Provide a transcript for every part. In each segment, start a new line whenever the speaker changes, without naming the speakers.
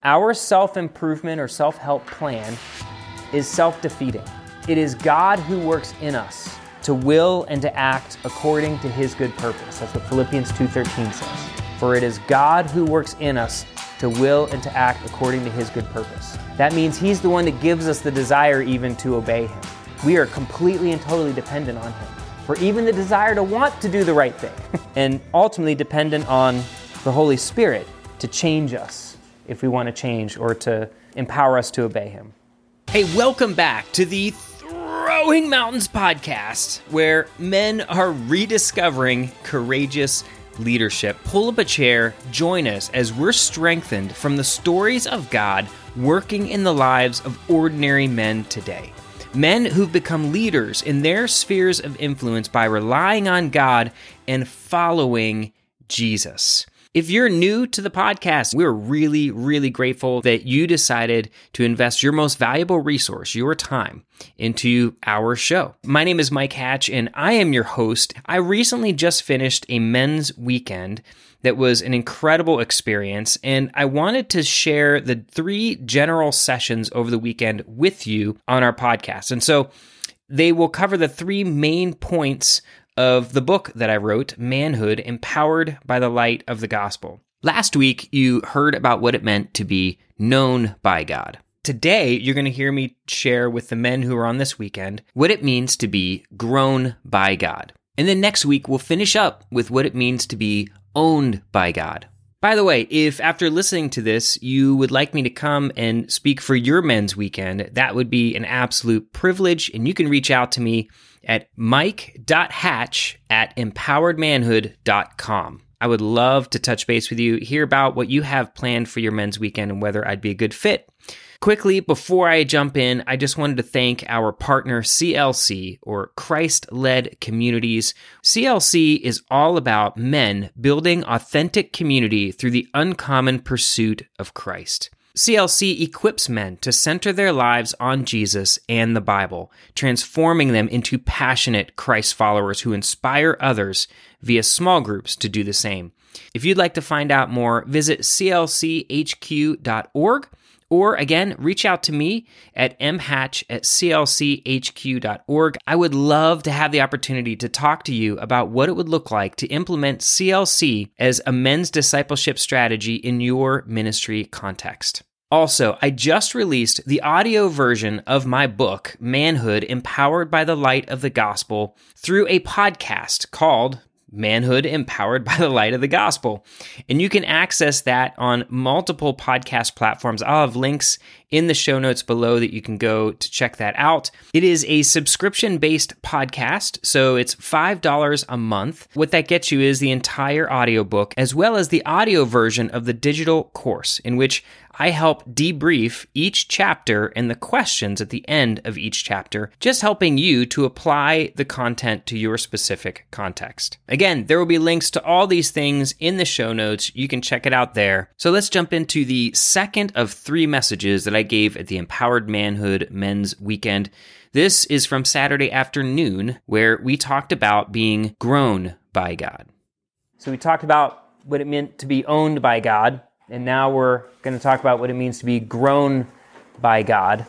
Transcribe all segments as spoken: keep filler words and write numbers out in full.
Our self-improvement or self-help plan is self-defeating. It is God who works in us to will and to act according to his good purpose. That's what Philippians two thirteen says. For it is God who works in us to will and to act according to his good purpose. That means he's the one that gives us the desire even to obey him. We are completely and totally dependent on him for even the desire to want to do the right thing, and ultimately dependent on the Holy Spirit to change us if we want to change or to empower us to obey him. Hey, welcome back to the Throwing Mountains podcast, where men are rediscovering courageous leadership. Pull up a chair, join us as we're strengthened from the stories of God working in the lives of ordinary men today. Men who've become leaders in their spheres of influence by relying on God and following Jesus. If you're new to the podcast, we're really, really grateful that you decided to invest your most valuable resource, your time, into our show. My name is Mike Hatch, and I am your host. I recently just finished a men's weekend that was an incredible experience, and I wanted to share the three general sessions over the weekend with you on our podcast. And so they will cover the three main points of the book that I wrote, Manhood, Empowered by the Light of the Gospel. Last week, you heard about what it meant to be known by God. Today, you're going to hear me share with the men who are on this weekend what it means to be grown by God. And then next week, we'll finish up with what it means to be owned by God. By the way, if after listening to this, you would like me to come and speak for your men's weekend, that would be an absolute privilege, and you can reach out to me at mike dot hatch at empowered manhood dot com. I would love to touch base with you, hear about what you have planned for your men's weekend and whether I'd be a good fit. Quickly, before I jump in, I just wanted to thank our partner C L C, or Christ-Led Communities. C L C is all about men building authentic community through the uncommon pursuit of Christ. C L C equips men to center their lives on Jesus and the Bible, transforming them into passionate Christ followers who inspire others via small groups to do the same. If you'd like to find out more, visit c l c h q dot org. Or again, reach out to me at m hatch at c l c h q dot org. I would love to have the opportunity to talk to you about what it would look like to implement C L C as a men's discipleship strategy in your ministry context. Also, I just released the audio version of my book, Manhood, Empowered by the Light of the Gospel, through a podcast called Manhood, Empowered by the Light of the Gospel. And you can access that on multiple podcast platforms. I'll have links in the show notes below that you can go to check that out. It is a subscription-based podcast, so it's five dollars a month. What that gets you is the entire audiobook, as well as the audio version of the digital course, in which I help debrief each chapter and the questions at the end of each chapter, just helping you to apply the content to your specific context. Again, there will be links to all these things in the show notes. You can check it out there. So let's jump into the second of three messages that I gave at the Empowered Manhood Men's Weekend. This is from Saturday afternoon, where we talked about being grown by God. So we talked about what it meant to be owned by God. And now we're going to talk about what it means to be grown by God.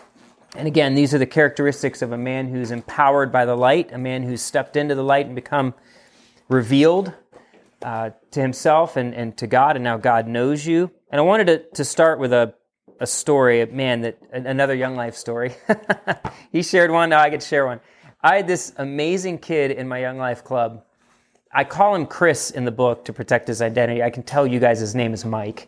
And again, these are the characteristics of a man who's empowered by the light, a man who's stepped into the light and become revealed uh, to himself and, and to God, and now God knows you. And I wanted to, to start with a, a story, a man, that another Young Life story. He shared one, now I get to share one. I had this amazing kid in my Young Life club. I call him Chris in the book to protect his identity. I can tell you guys his name is Mike.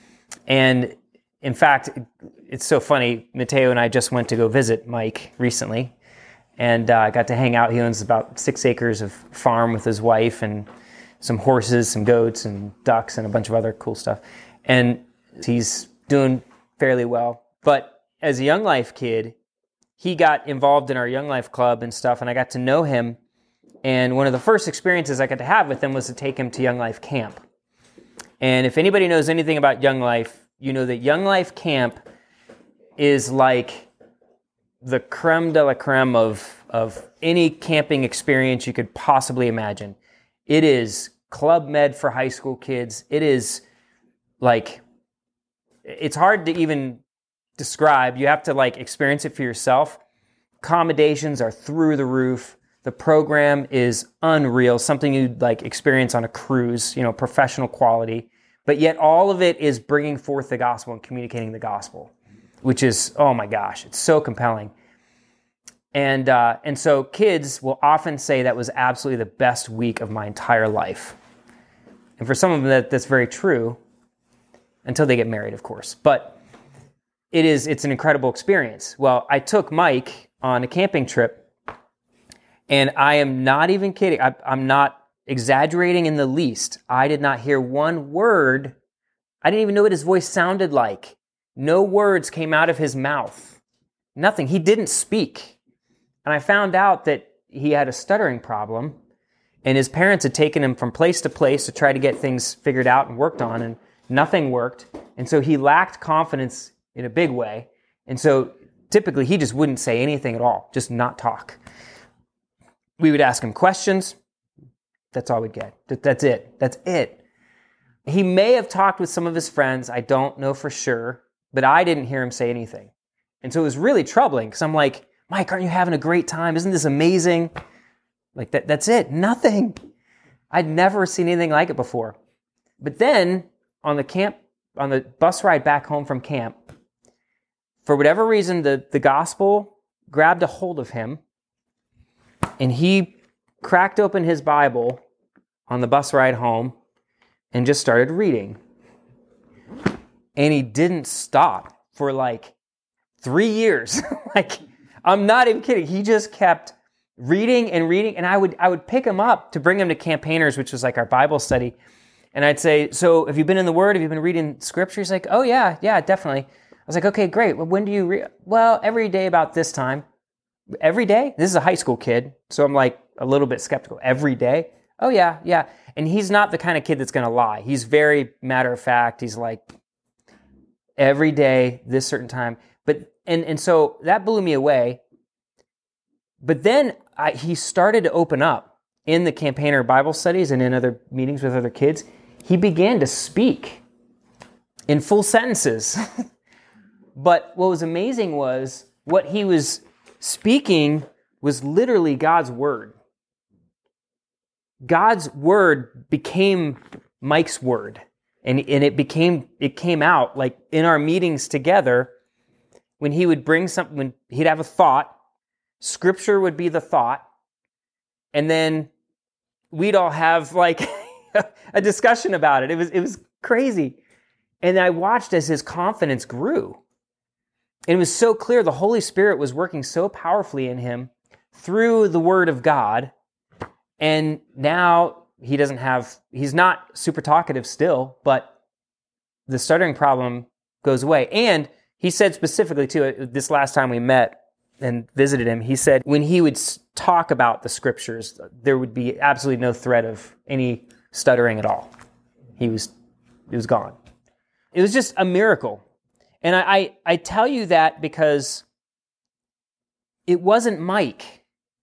And in fact, it's so funny, Mateo and I just went to go visit Mike recently, and I uh, got to hang out. He owns about six acres of farm with his wife and some horses, some goats, and ducks, and a bunch of other cool stuff. And he's doing fairly well. But as a Young Life kid, he got involved in our Young Life club and stuff, and I got to know him. And one of the first experiences I got to have with him was to take him to Young Life Camp. And if anybody knows anything about Young Life, you know that Young Life Camp is like the creme de la creme of, of any camping experience you could possibly imagine. It is Club Med for high school kids. It is like it's hard to even describe. You have to like experience it for yourself. Accommodations are through the roof. The program is unreal, something you'd like experience on a cruise, you know, professional quality. But yet all of it is bringing forth the gospel and communicating the gospel, which is, oh my gosh, it's so compelling. And uh, and so kids will often say that was absolutely the best week of my entire life. And for some of them, that, that's very true, until they get married, of course. But it is, it's an incredible experience. Well, I took Mike on a camping trip, and I am not even kidding. I, I'm not exaggerating in the least. I did not hear one word. I didn't even know what his voice sounded like. No words came out of his mouth. Nothing. He didn't speak. And I found out that he had a stuttering problem, and his parents had taken him from place to place to try to get things figured out and worked on, and nothing worked. And so he lacked confidence in a big way. And so typically he just wouldn't say anything at all, just not talk. We would ask him questions. That's all we'd get. That's it. That's it. He may have talked with some of his friends. I don't know for sure, but I didn't hear him say anything. And so it was really troubling because I'm like, Mike, aren't you having a great time? Isn't this amazing? Like that, that's it. Nothing. I'd never seen anything like it before. But then on the camp, on the bus ride back home from camp, for whatever reason, the, the gospel grabbed a hold of him, and he cracked open his Bible on the bus ride home and just started reading. And he didn't stop for like three years. Like, I'm not even kidding. He just kept reading and reading, and I would I would pick him up to bring him to Campaigners, which was like our Bible study, and I'd say, so have you been in the Word? Have you been reading Scripture? He's like, oh yeah, yeah, definitely. I was like, okay, great. Well, when do you read? Well, every day about this time. Every day? This is a high school kid, so I'm like a little bit skeptical. Every day? Oh yeah, yeah. And he's not the kind of kid that's going to lie. He's very matter of fact. He's like, every day, this certain time. But and and so that blew me away. But then I, he started to open up in the Campaigner Bible studies and in other meetings with other kids. He began to speak in full sentences. But what was amazing was what he was speaking was literally God's word. God's word became Mike's word. And, and it became, it came out like in our meetings together when he would bring something, when he'd have a thought, Scripture would be the thought, and then we'd all have like a discussion about it. It was, it was crazy. And I watched as his confidence grew. And it was so clear the Holy Spirit was working so powerfully in him through the Word of God. And now he doesn't have, he's not super talkative still, but the stuttering problem goes away. And he said specifically too, this last time we met and visited him, he said when he would talk about the Scriptures, there would be absolutely no threat of any stuttering at all. He was, it was gone. It was just a miracle. And I, I, I tell you that because it wasn't Mike.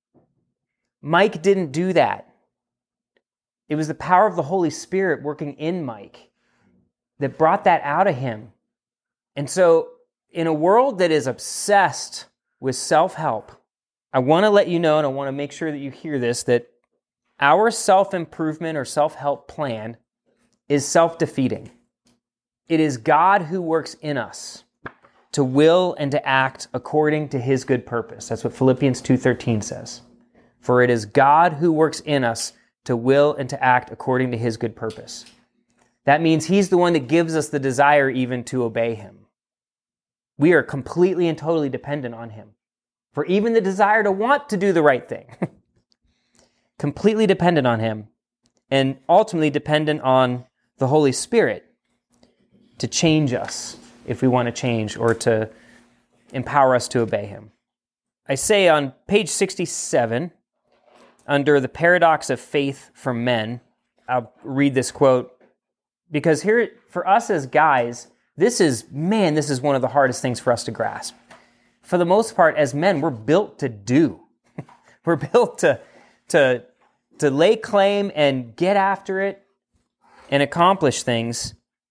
Mike didn't do that. It was the power of the Holy Spirit working in Mike that brought that out of him. And so in a world that is obsessed with self-help, I want to let you know, and I want to make sure that you hear this, that our self-improvement or self-help plan is self-defeating. It is God who works in us to will and to act according to His good purpose. That's what Philippians two thirteen says. For it is God who works in us to will and to act according to His good purpose. That means He's the one that gives us the desire even to obey Him. We are completely and totally dependent on Him for even the desire to want to do the right thing. Completely dependent on Him, and ultimately dependent on the Holy Spirit to change us if we want to change, or to empower us to obey Him. I say on page sixty-seven, under the paradox of faith for men, I'll read this quote, because here, for us as guys, this is, man, this is one of the hardest things for us to grasp. For the most part, as men, we're built to do. We're built to, to, to lay claim and get after it and accomplish things.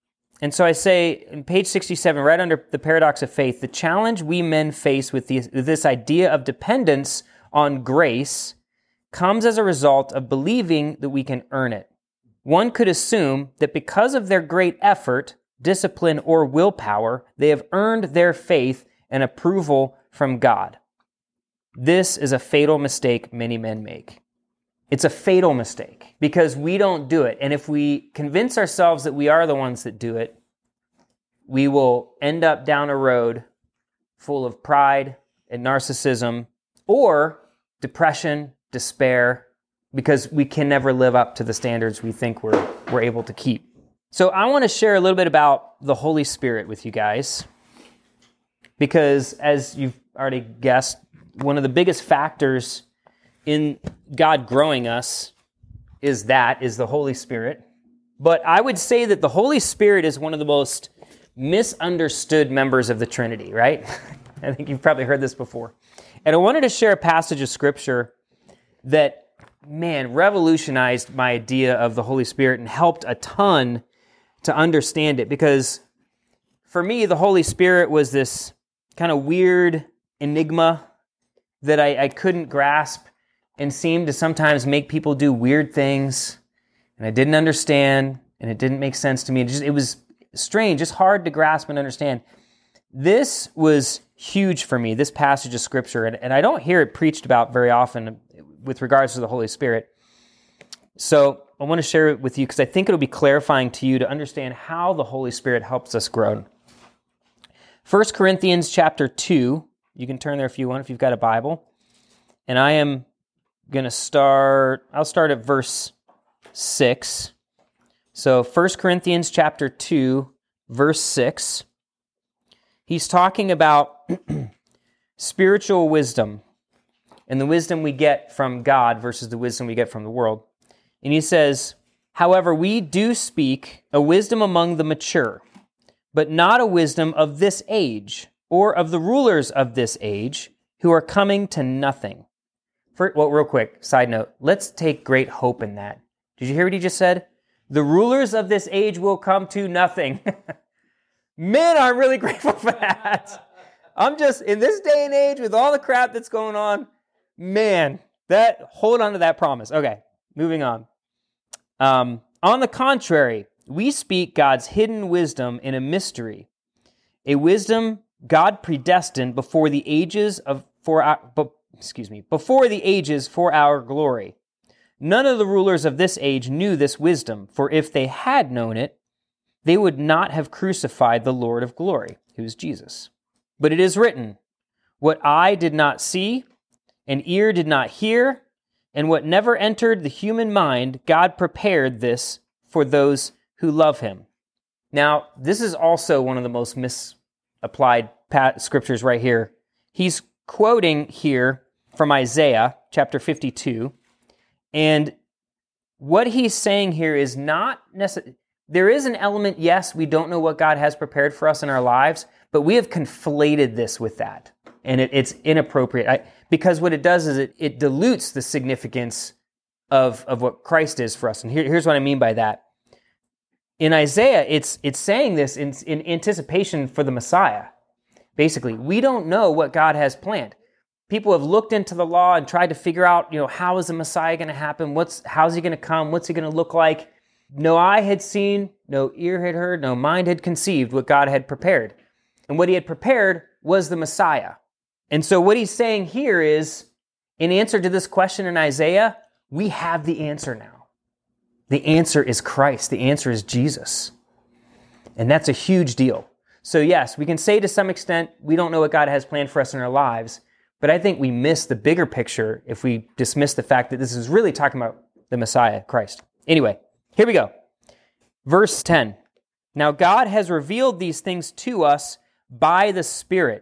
And so I say, in page sixty-seven, right under the paradox of faith, the challenge we men face with, the, with this idea of dependence on grace comes as a result of believing that we can earn it. One could assume that because of their great effort, discipline, or willpower, they have earned their faith and approval from God. This is a fatal mistake many men make. It's a fatal mistake because we don't do it. And if we convince ourselves that we are the ones that do it, we will end up down a road full of pride and narcissism or depression, despair, because we can never live up to the standards we think we're, we're able to keep. So I want to share a little bit about the Holy Spirit with you guys because, as you've already guessed, one of the biggest factors in God growing us is that, is the Holy Spirit. But I would say that the Holy Spirit is one of the most misunderstood members of the Trinity, right? I think you've probably heard this before. And I wanted to share a passage of Scripture that, man, revolutionized my idea of the Holy Spirit and helped a ton to understand it. Because for me, the Holy Spirit was this kind of weird enigma that I, I couldn't grasp and seemed to sometimes make people do weird things, and I didn't understand, and it didn't make sense to me. It, just, it was strange, just hard to grasp and understand. This was huge for me, this passage of Scripture, and, and I don't hear it preached about very often with regards to the Holy Spirit. So I want to share it with you because I think it'll be clarifying to you to understand how the Holy Spirit helps us grow. First Corinthians chapter two, you can turn there if you want, if you've got a Bible, and I am going to start, I'll start at verse six. So First Corinthians chapter two, verse six. He's talking about spiritual wisdom and the wisdom we get from God versus the wisdom we get from the world. And he says, however, we do speak a wisdom among the mature, but not a wisdom of this age or of the rulers of this age who are coming to nothing. For, well, real quick, side note, let's take great hope in that. Did you hear what he just said? The rulers of this age will come to nothing. Man, I'm really grateful for that. I'm just, in this day and age, with all the crap that's going on, man, that hold on to that promise. Okay, moving on. Um, on the contrary, we speak God's hidden wisdom in a mystery, a wisdom God predestined before the ages of for our, but, excuse me, before the ages for our glory. None of the rulers of this age knew this wisdom, for if they had known it, they would not have crucified the Lord of glory, who is Jesus. But it is written, what eye did not see, and ear did not hear, and what never entered the human mind, God prepared this for those who love him. Now, this is also one of the most misapplied scriptures right here. He's quoting here from Isaiah chapter fifty-two, and what he's saying here is not necessarily, there is an element, yes, we don't know what God has prepared for us in our lives, but we have conflated this with that, and it, it's inappropriate. I, because what it does is it, it dilutes the significance of, of what Christ is for us, and here, here's what I mean by that. In Isaiah, it's it's saying this in, in anticipation for the Messiah. Basically, we don't know what God has planned. People have looked into the law and tried to figure out, you know, how is the Messiah going to happen? What's how's he going to come? What's he going to look like? No eye had seen, no ear had heard, no mind had conceived what God had prepared. And what he had prepared was the Messiah. And so what he's saying here is, in answer to this question in Isaiah, we have the answer now. The answer is Christ. The answer is Jesus. And that's a huge deal. So yes, we can say to some extent, we don't know what God has planned for us in our lives, but I think we miss the bigger picture if we dismiss the fact that this is really talking about the Messiah, Christ. Anyway, here we go. Verse ten. Now God has revealed these things to us by the Spirit.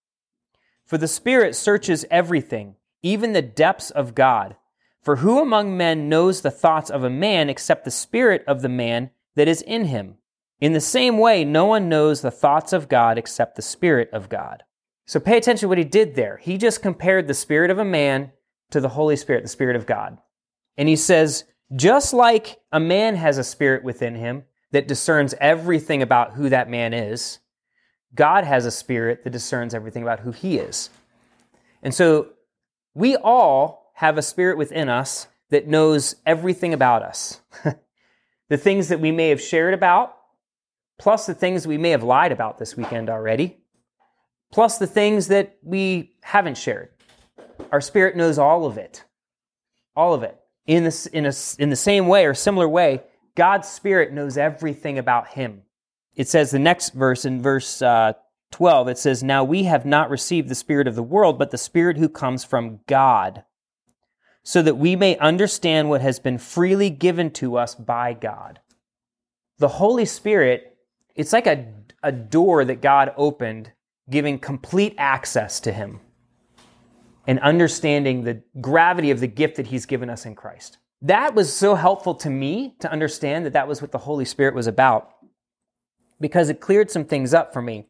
For the Spirit searches everything, even the depths of God. For who among men knows the thoughts of a man except the spirit of the man that is in him? In the same way, no one knows the thoughts of God except the Spirit of God. So pay attention to what he did there. He just compared the spirit of a man to the Holy Spirit, the Spirit of God. And he says, just like a man has a spirit within him that discerns everything about who that man is. God has a spirit that discerns everything about who he is. And so we all have a spirit within us that knows everything about us. The things that we may have shared about, plus the things we may have lied about this weekend already, plus the things that we haven't shared. Our spirit knows all of it. All of it. In this, in a, in the same way or similar way, God's spirit knows everything about him. It says the next verse, in verse uh, twelve, it says, "Now we have not received the spirit of the world, but the Spirit who comes from God, so that we may understand what has been freely given to us by God." The Holy Spirit, it's like a, a door that God opened, giving complete access to him and understanding the gravity of the gift that he's given us in Christ. That was so helpful to me to understand that that was what the Holy Spirit was about, because it cleared some things up for me.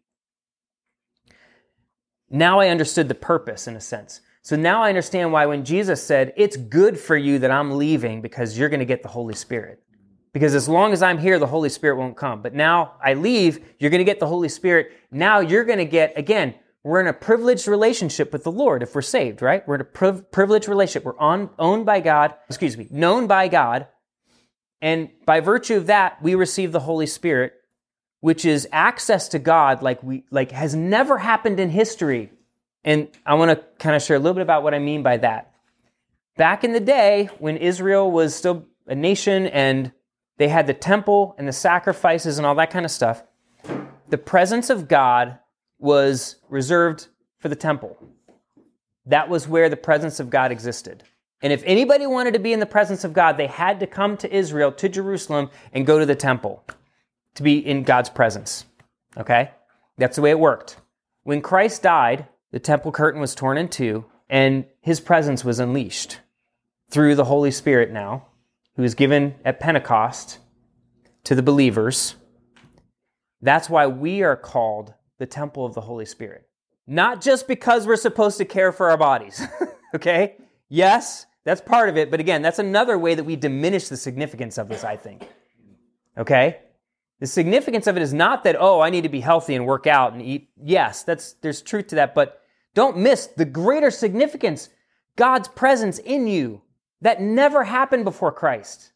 Now I understood the purpose, in a sense. So now I understand why when Jesus said, "It's good for you that I'm leaving because you're going to get the Holy Spirit." Because as long as I'm here, the Holy Spirit won't come. But now I leave, you're going to get the Holy Spirit. Now you're going to get, again, we're in a privileged relationship with the Lord if we're saved, right? We're in a priv- privileged relationship. We're on, owned by God, excuse me, known by God. And by virtue of that, we receive the Holy Spirit, which is access to God like we like has never happened in history. And I want to kind of share a little bit about what I mean by that. Back in the day, when Israel was still a nation and they had the temple and the sacrifices and all that kind of stuff, the presence of God was reserved for the temple. That was where the presence of God existed. And if anybody wanted to be in the presence of God, they had to come to Israel, to Jerusalem, and go to the temple to be in God's presence. Okay? That's the way it worked. When Christ died, the temple curtain was torn in two, and his presence was unleashed through the Holy Spirit now, who was given at Pentecost to the believers. That's why we are called the temple of the Holy Spirit. Not just because we're supposed to care for our bodies, okay? Yes, that's part of it, but again, that's another way that we diminish the significance of this, I think. Okay? The significance of it is not that, oh, I need to be healthy and work out and eat. Yes, that's there's truth to that, but don't miss the greater significance, God's presence in you. That never happened before Christ.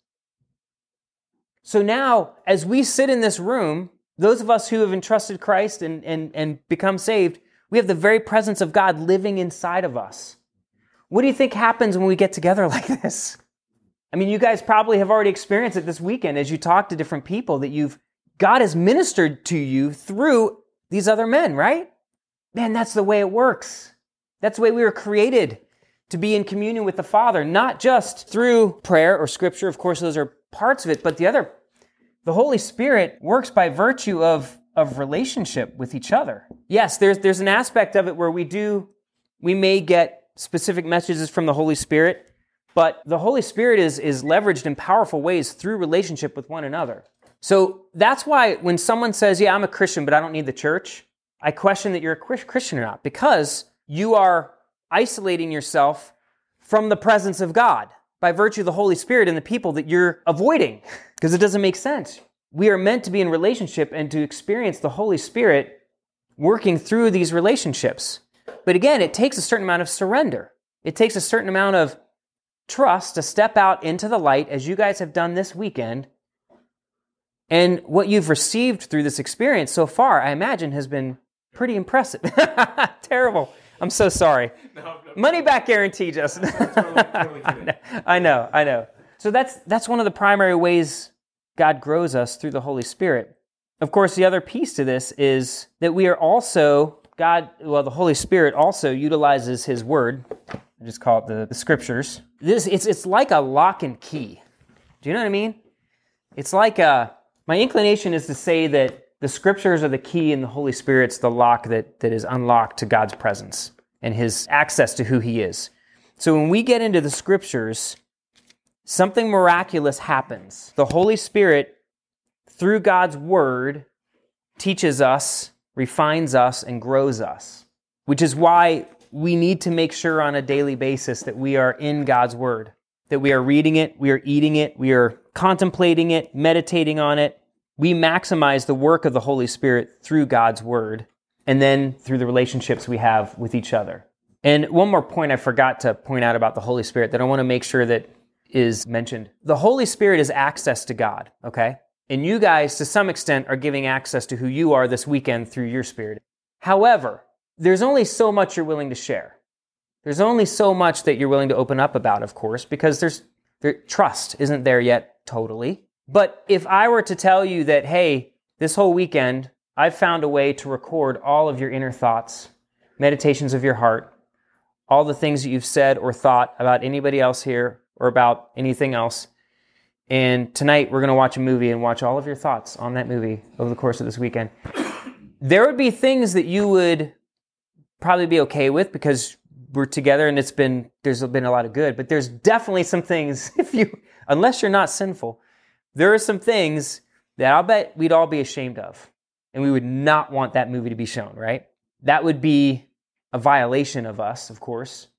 So now, as we sit in this room, those of us who have entrusted Christ and, and, and become saved, we have the very presence of God living inside of us. What do you think happens when we get together like this? I mean, you guys probably have already experienced it this weekend as you talk to different people that you've, God has ministered to you through these other men, right? Man, that's the way it works. That's the way we were created, to be in communion with the Father, not just through prayer or scripture. Of course, those are parts of it, but the other, the Holy Spirit works by virtue of, of relationship with each other. Yes, there's, there's an aspect of it where we do, we may get specific messages from the Holy Spirit, but the Holy Spirit is, is leveraged in powerful ways through relationship with one another. So that's why when someone says, yeah, I'm a Christian, but I don't need the church, I question that you're a Christian or not, because you are isolating yourself from the presence of God by virtue of the Holy Spirit and the people that you're avoiding, because it doesn't make sense. We are meant to be in relationship and to experience the Holy Spirit working through these relationships. But again, it takes a certain amount of surrender. It takes a certain amount of trust to step out into the light, as you guys have done this weekend. And what you've received through this experience so far, I imagine, has been pretty impressive. Terrible. I'm so sorry. No, no, Money back guarantee, Justin. Totally, totally I know, I know. So that's that's one of the primary ways God grows us, through the Holy Spirit. Of course, the other piece to this is that we are also, God, well, the Holy Spirit also utilizes His Word. I just call it the, the Scriptures. This it's it's like a lock and key. Do you know what I mean? It's like a, my inclination is to say that the Scriptures are the key and the Holy Spirit's the lock that, that is unlocked to God's presence and His access to who He is. So when we get into the Scriptures, something miraculous happens. The Holy Spirit, through God's Word, teaches us, refines us, and grows us, which is why we need to make sure on a daily basis that we are in God's Word, that we are reading it, we are eating it, we are contemplating it, meditating on it, we maximize the work of the Holy Spirit through God's word and then through the relationships we have with each other. And one more point I forgot to point out about the Holy Spirit that I want to make sure that is mentioned. The Holy Spirit is access to God, okay? And you guys, to some extent, are giving access to who you are this weekend through your spirit. However, there's only so much you're willing to share. There's only so much that you're willing to open up about, of course, because there's there, trust isn't there yet totally. But if I were to tell you that, hey, this whole weekend, I've found a way to record all of your inner thoughts, meditations of your heart, all the things that you've said or thought about anybody else here or about anything else, and tonight we're going to watch a movie and watch all of your thoughts on that movie over the course of this weekend, there would be things that you would probably be okay with because we're together and it's been, there's been a lot of good, but there's definitely some things, if you, unless you're not sinful, there are some things that I'll bet we'd all be ashamed of, and we would not want that movie to be shown, right? That would be a violation of us, of course.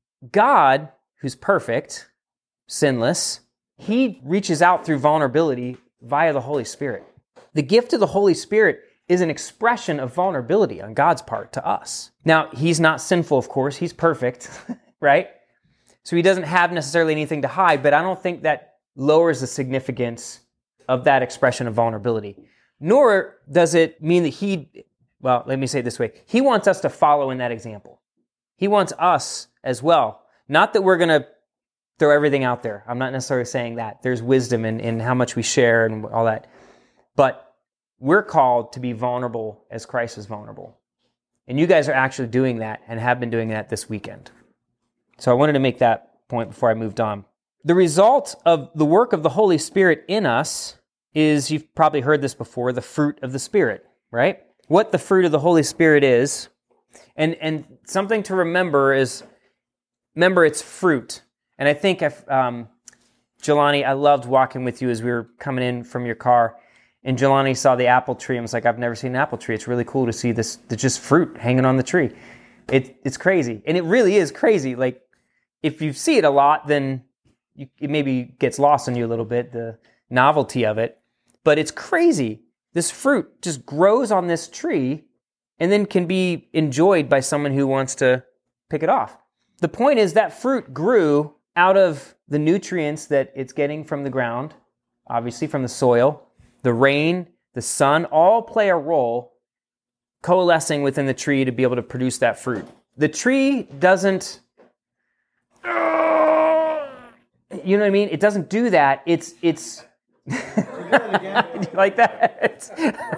God, who's perfect, sinless, he reaches out through vulnerability via the Holy Spirit. The gift of the Holy Spirit is an expression of vulnerability on God's part to us. Now, he's not sinful, of course. He's perfect, right? So he doesn't have necessarily anything to hide, but I don't think that lowers the significance of that expression of vulnerability. Nor does it mean that he, well, let me say it this way. He wants us to follow in that example. He wants us as well. Not that we're going to throw everything out there. I'm not necessarily saying that. There's wisdom in, in how much we share and all that. But we're called to be vulnerable as Christ is vulnerable. And you guys are actually doing that and have been doing that this weekend. So I wanted to make that point before I moved on. The result of the work of the Holy Spirit in us is, you've probably heard this before, the fruit of the Spirit, right? What the fruit of the Holy Spirit is. And, and something to remember is, remember it's fruit. And I think, if, um, Jelani, I loved walking with you as we were coming in from your car. And Jelani saw the apple tree and was like, I've never seen an apple tree. It's really cool to see this, it's just fruit hanging on the tree. It, it's crazy. And it really is crazy. Like, if you see it a lot, then you, it maybe gets lost on you a little bit, the novelty of it. But it's crazy. This fruit just grows on this tree and then can be enjoyed by someone who wants to pick it off. The point is that fruit grew out of the nutrients that it's getting from the ground, obviously from the soil, the rain, the sun, all play a role coalescing within the tree to be able to produce that fruit. The tree doesn't, you know what I mean? It doesn't do that. It's, it's, do you like that?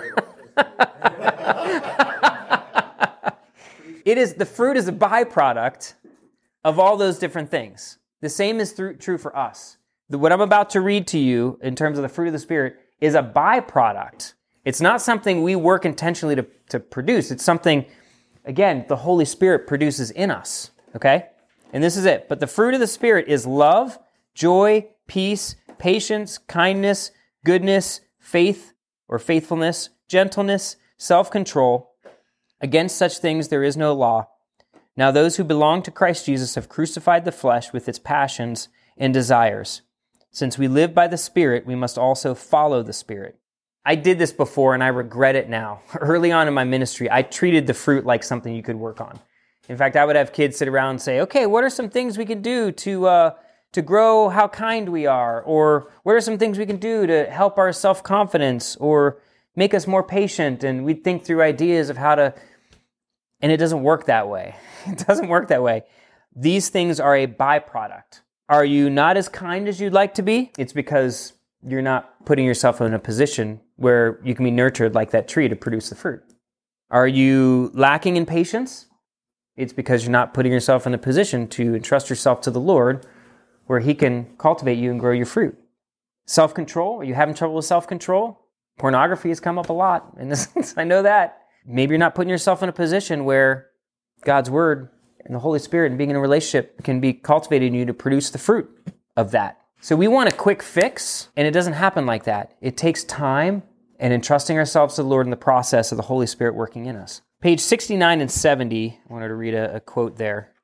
It is, the fruit is a byproduct of all those different things. The same is through, true for us. The, what I'm about to read to you in terms of the fruit of the Spirit is a byproduct. It's not something we work intentionally to, to produce. It's something, again, the Holy Spirit produces in us, okay? And this is it. But the fruit of the Spirit is love, joy, peace, patience, kindness, goodness, faith or faithfulness, gentleness, self-control. Against such things there is no law. Now those who belong to Christ Jesus have crucified the flesh with its passions and desires. Since we live by the Spirit, we must also follow the Spirit. I did this before and I regret it now. Early on in my ministry, I treated the fruit like something you could work on. In fact, I would have kids sit around and say, okay, what are some things we can do to uh, to grow how kind we are? Or what are some things we can do to help our self-confidence or make us more patient? And we'd think through ideas of how to, and it doesn't work that way. It doesn't work that way. These things are a byproduct. Are you not as kind as you'd like to be? It's because you're not putting yourself in a position where you can be nurtured like that tree to produce the fruit. Are you lacking in patience? It's because you're not putting yourself in a position to entrust yourself to the Lord where He can cultivate you and grow your fruit. Self-control? Are you having trouble with self-control? Pornography has come up a lot in this sense. I know that. Maybe you're not putting yourself in a position where God's Word and the Holy Spirit and being in a relationship can be cultivated in you to produce the fruit of that. So we want a quick fix, and it doesn't happen like that. It takes time and entrusting ourselves to the Lord in the process of the Holy Spirit working in us. Page sixty-nine and seventy, I wanted to read a, a quote there.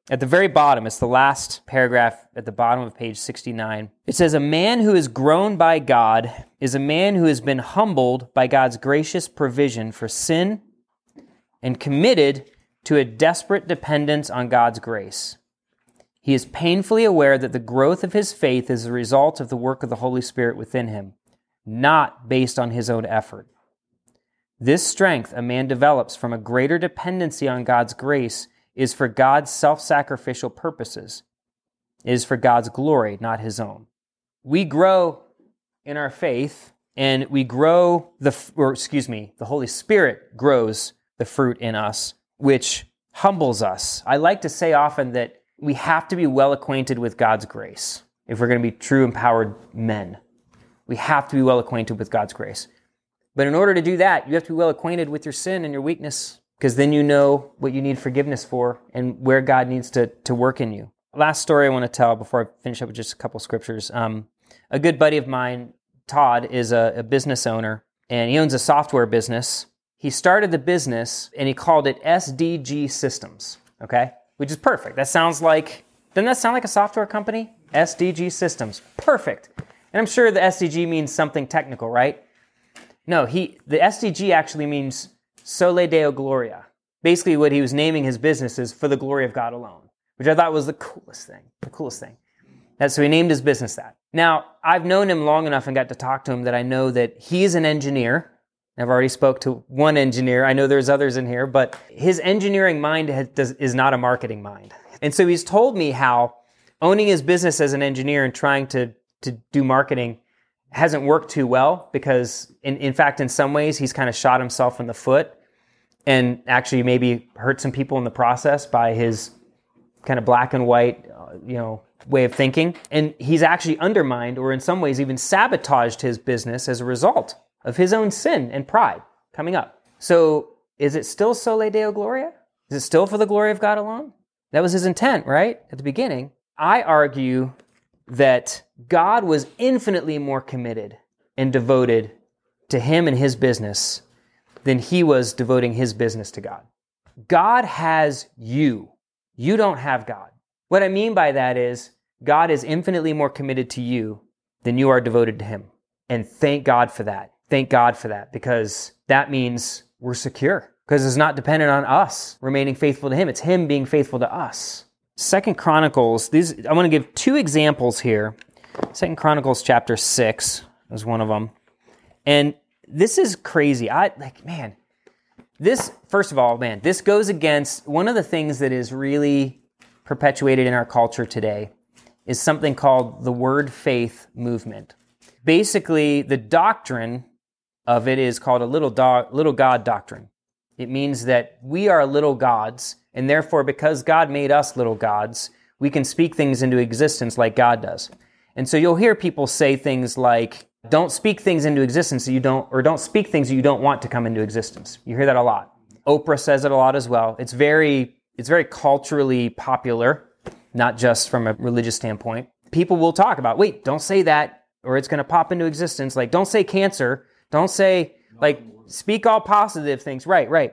At the very bottom, it's the last paragraph at the bottom of page sixty-nine. It says, "A man who is grown by God is a man who has been humbled by God's gracious provision for sin and committed to a desperate dependence on God's grace. He is painfully aware that the growth of his faith is a result of the work of the Holy Spirit within him, not based on his own effort. This strength a man develops from a greater dependency on God's grace is for God's self-sacrificial purposes. It is for God's glory, not his own." We grow in our faith, and we grow the, or excuse me, the Holy Spirit grows the fruit in us, which humbles us. I like to say often that we have to be well acquainted with God's grace if we're going to be true empowered men. We have to be well acquainted with God's grace. But in order to do that, you have to be well acquainted with your sin and your weakness, because then you know what you need forgiveness for and where God needs to, to work in you. Last story I want to tell before I finish up with just a couple scriptures. Um, a good buddy of mine, Todd, is a, a business owner, and he owns a software business. He started the business, and he called it S D G Systems, okay? Which is perfect. That sounds like, doesn't that sound like a software company? S D G Systems. Perfect. And I'm sure the S D G means something technical, right? No, he the S D G actually means Sole Deo Gloria. Basically what he was naming his business is for the glory of God alone, which I thought was the coolest thing, the coolest thing. And so he named his business that. Now, I've known him long enough and got to talk to him that I know that he's an engineer. I've already spoke to one engineer. I know there's others in here, but his engineering mind has, does, is not a marketing mind. And so he's told me how owning his business as an engineer and trying to, to do marketing hasn't worked too well because, in, in fact, in some ways, he's kind of shot himself in the foot and actually maybe hurt some people in the process by his kind of black and white, uh, you know, way of thinking. And he's actually undermined or in some ways even sabotaged his business as a result of his own sin and pride coming up. So is it still Sole Deo Gloria? Is it still for the glory of God alone? That was his intent, right? At the beginning. I argue that God was infinitely more committed and devoted to him and his business than he was devoting his business to God. God has you. You don't have God. What I mean by that is God is infinitely more committed to you than you are devoted to him. And thank God for that. Thank God for that, because that means we're secure, because it's not dependent on us remaining faithful to him. It's him being faithful to us. Second Chronicles, these I want to give two examples here. Second Chronicles chapter six is one of them. And this is crazy. I like, man, this, first of all, man, this goes against one of the things that is really perpetuated in our culture today is something called the word faith movement. Basically, the doctrine of it is called a little dog, little God doctrine. It means that we are little gods, and therefore, because God made us little gods, we can speak things into existence like God does. And so you'll hear people say things like, don't speak things into existence that you don't, or don't speak things that you don't want to come into existence. You hear that a lot. Oprah says it a lot as well. It's very, it's very culturally popular, not just from a religious standpoint. People will talk about, wait, don't say that, or it's going to pop into existence. Like, don't say cancer. Don't say, like, speak all positive things. Right, right.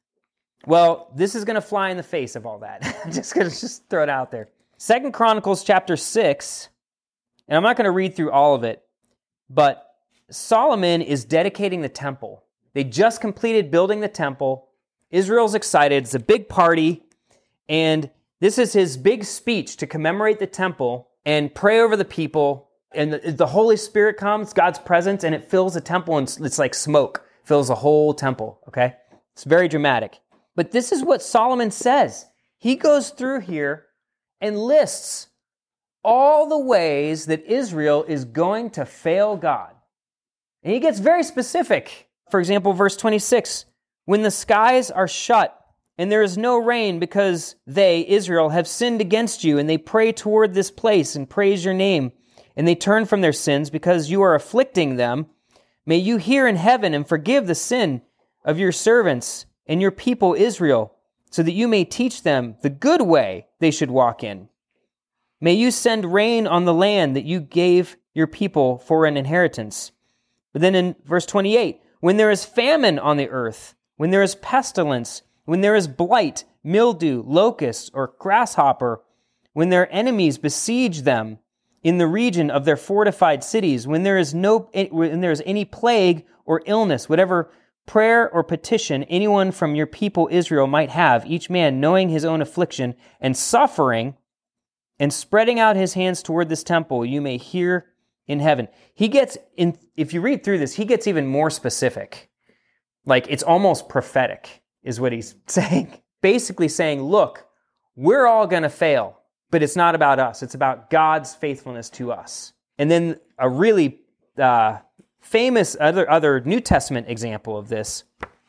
Well, this is going to fly in the face of all that. I'm just going to just throw it out there. Second Chronicles chapter six, and I'm not going to read through all of it, but Solomon is dedicating the temple. They just completed building the temple. Israel's excited. It's a big party. And this is his big speech to commemorate the temple and pray over the people. And the, the Holy Spirit comes, God's presence, and it fills the temple, and it's, it's like smoke. Fills the whole temple, okay? It's very dramatic. But this is what Solomon says. He goes through here and lists all the ways that Israel is going to fail God. And he gets very specific. For example, verse twenty-six, when the skies are shut and there is no rain because they, Israel, have sinned against you, and they pray toward this place and praise your name, and they turn from their sins because you are afflicting them, may you hear in heaven and forgive the sin of your servants and your people Israel, so that you may teach them the good way they should walk in. May you send rain on the land that you gave your people for an inheritance. But then in verse twenty-eight, when there is famine on the earth, when there is pestilence, when there is blight, mildew, locust, or grasshopper, when their enemies besiege them in the region of their fortified cities, when there is no, when there is any plague or illness, whatever prayer or petition anyone from your people Israel might have, each man knowing his own affliction and suffering and spreading out his hands toward this temple, you may hear in heaven. He gets, in, if you read through this, he gets even more specific. Like, it's almost prophetic, is what he's saying. Basically saying, look, we're all going to fail, but it's not about us. It's about God's faithfulness to us. And then a really uh, famous other other New Testament example of this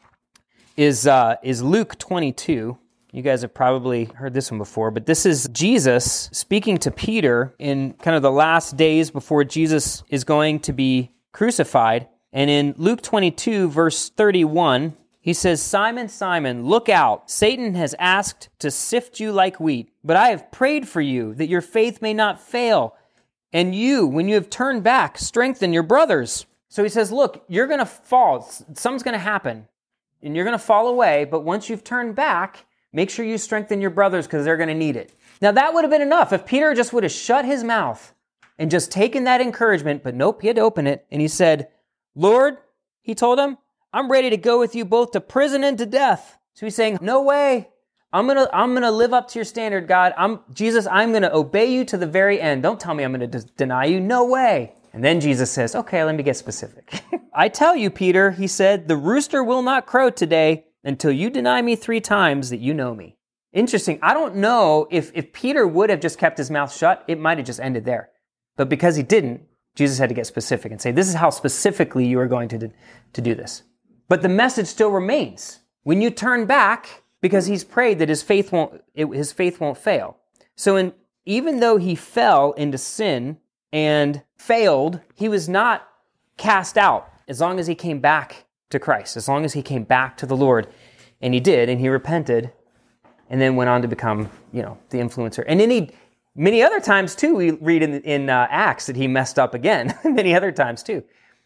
is uh, is Luke twenty-two. You guys have probably heard this one before, but this is Jesus speaking to Peter in kind of the last days before Jesus is going to be crucified. And in Luke twenty-two, verse thirty-one, he says, Simon, Simon, look out. Satan has asked to sift you like wheat, but I have prayed for you that your faith may not fail. And you, when you have turned back, strengthen your brothers. So he says, look, you're going to fall. Something's going to happen, and you're going to fall away. But once you've turned back, make sure you strengthen your brothers because they're going to need it. Now, that would have been enough if Peter just would have shut his mouth and just taken that encouragement. But nope, he had to open it. And he said, Lord, he told him, I'm ready to go with you both to prison and to death. So he's saying, no way. I'm going to I'm going to live up to your standard, God. I'm Jesus, I'm going to obey you to the very end. Don't tell me I'm going to d- deny you. No way. And then Jesus says, okay, let me get specific. I tell you, Peter, he said, the rooster will not crow today until you deny me three times that you know me. Interesting. I don't know if, if Peter would have just kept his mouth shut, it might have just ended there. But because he didn't, Jesus had to get specific and say, this is how specifically you are going to do, to do this. But the message still remains. When you turn back, because he's prayed that his faith won't, it, his faith won't fail. So in, even though he fell into sin and failed, he was not cast out as long as he came back to Christ, as long as he came back to the Lord. And he did, and he repented, and then went on to become, you know, the influencer. And then he, many other times too, we read in, in uh, Acts that he messed up again, many other times too.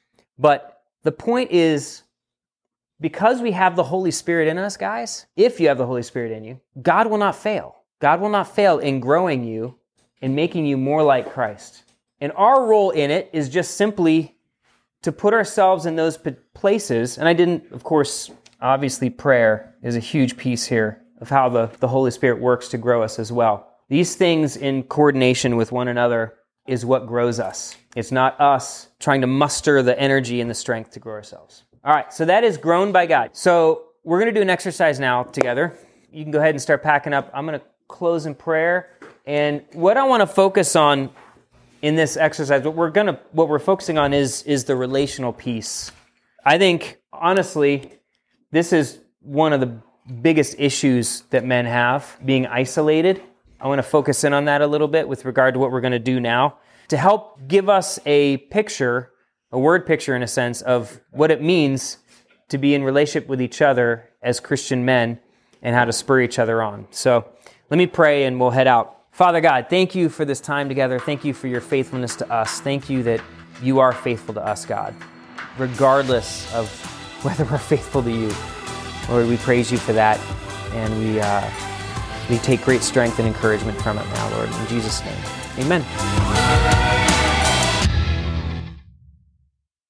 But the point is, because we have the Holy Spirit in us, guys, if you have the Holy Spirit in you, God will not fail. God will not fail in growing you and making you more like Christ. And our role in it is just simply to put ourselves in those places. And I didn't, of course, obviously prayer is a huge piece here of how the, the Holy Spirit works to grow us as well. These things in coordination with one another is what grows us. It's not us trying to muster the energy and the strength to grow ourselves. All right, so that is grown by God. So we're going to do an exercise now together. You can go ahead and start packing up. I'm going to close in prayer. And what I want to focus on in this exercise, what we're going to, what we're focusing on is, is the relational piece. I think, honestly, this is one of the biggest issues that men have, being isolated. I want to focus in on that a little bit with regard to what we're going to do now to help give us a picture, a word picture in a sense, of what it means to be in relationship with each other as Christian men and how to spur each other on. So let me pray and we'll head out. Father God, thank you for this time together. Thank you for your faithfulness to us. Thank you that you are faithful to us, God, regardless of whether we're faithful to you. Lord, we praise you for that, and we uh, we take great strength and encouragement from it now, Lord. In Jesus' name, amen.